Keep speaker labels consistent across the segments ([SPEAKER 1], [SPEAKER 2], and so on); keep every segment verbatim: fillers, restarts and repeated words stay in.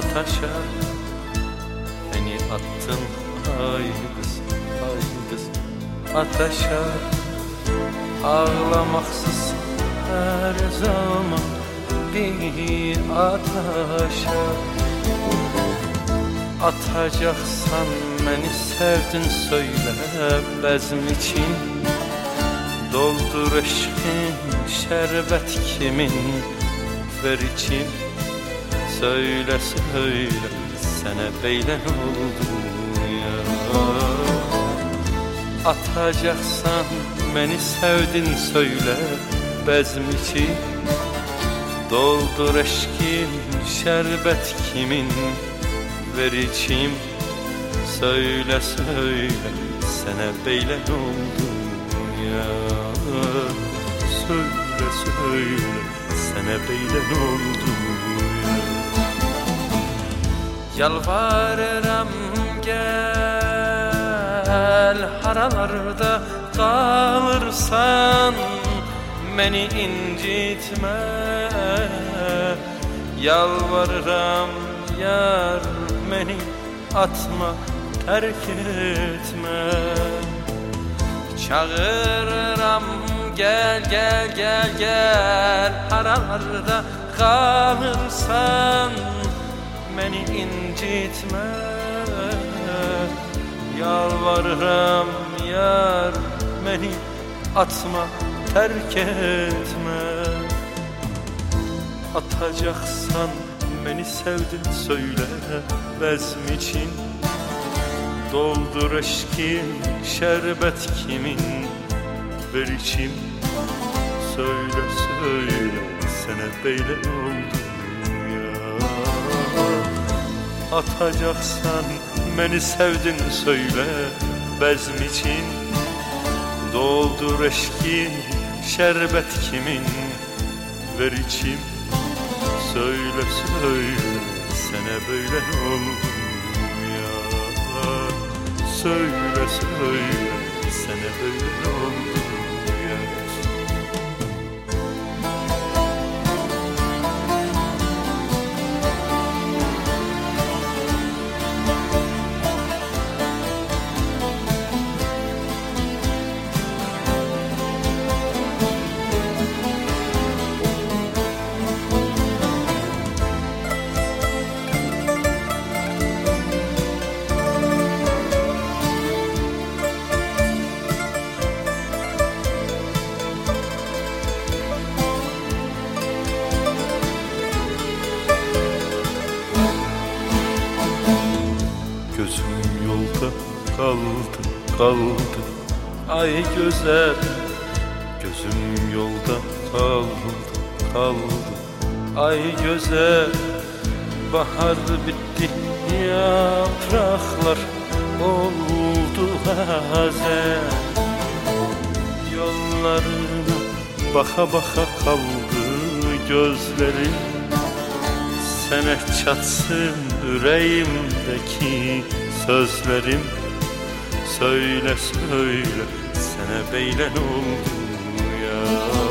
[SPEAKER 1] ataşa beni attın ay kız, ay kız ataşa. Ağlamaksız her zaman bir ataşa. Atacaksan beni sevdin söyle bezm için. Doldur eşkin şerbet kimin ver için. Söyle söyle sana beylen oldu ya. Atacaksan beni sevdin söyle bezm için. Doldur eşkin şerbet kimin ver içim. Söyle söyle sana beylen oldu ya. Söyle söyle sana beylen oldu ya. Yalvarırım gel haralarda kalırsan beni incitme. Yalvarırım yar beni atma terk etme. Çağırırım gel gel gel gel haralarda kalırsan beni incitme. Yalvarırım yar beni atma terk etme. Atacaksan beni sevdin söyle bezm için. Doldur eşkin şerbet kimin ver içim. Söyle söyle sana beylen oldu ya. Atacaksan beni sevdin söyle bezm için. Doldur eşkin şerbet kimin ver içim. Söyle söyle sana beylen oldu ya. Söyle söyle sana beylen oldu ya. Gözüm yolda kaldı, kaldı ay güzel. Gözüm yolda kaldı, kaldı ay güzel. Bahar bitti yapraklar oldu hazen. Yollarına baka baka kaldı gözlerim. Sene çatsın yüreğimdeki sözlerim. Söyle söyle sana beylen oldu ya.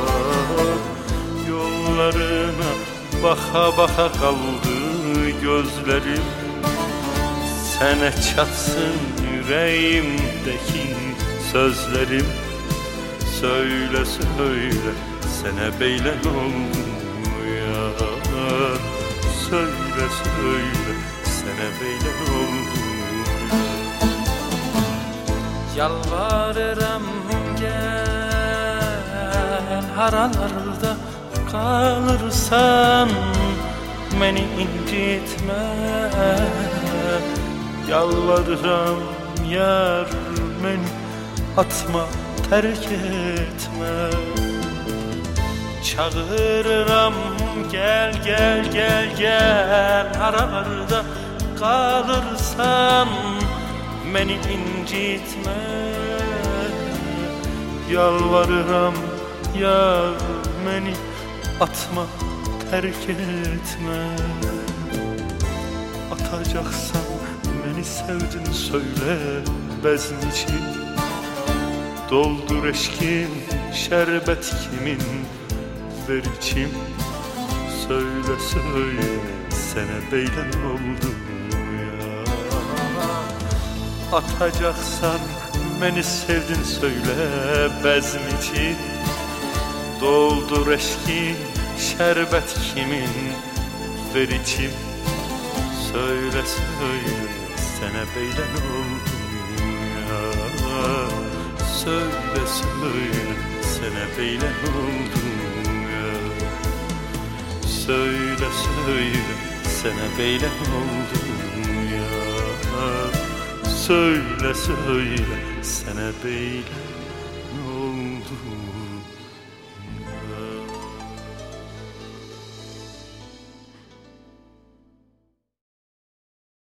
[SPEAKER 1] Yollarına baka baka kaldı gözlerim. Sene çatsın yüreğimdeki sözlerim. Söyle söyle sana beylen oldu ya. Söyle söyle sana beylen oldu ya. Yalvarırım gel haralarda kalırsan beni incitme. Yalvarırım yar beni atma terk etme. Çağırırım gel gel gel gel haralarda kalırsan beni incitme. Yalvarırım yar beni atma terk etme. Atacaksan beni sevdin söyle bezm için. Doldur eşkin şerbet kimin ver içim. Söyle söyle sene beylen oldum ya. Atacaksan beni sevdin söyle bezm için, doldur eşkin şerbet kimin ver içim. Söyle söyle sene beylen oldum ya. Söyle söyle sene beylen oldum ya. Söyle söyle sene beylen oldum ya. Söyle söyle sene beylen oldum.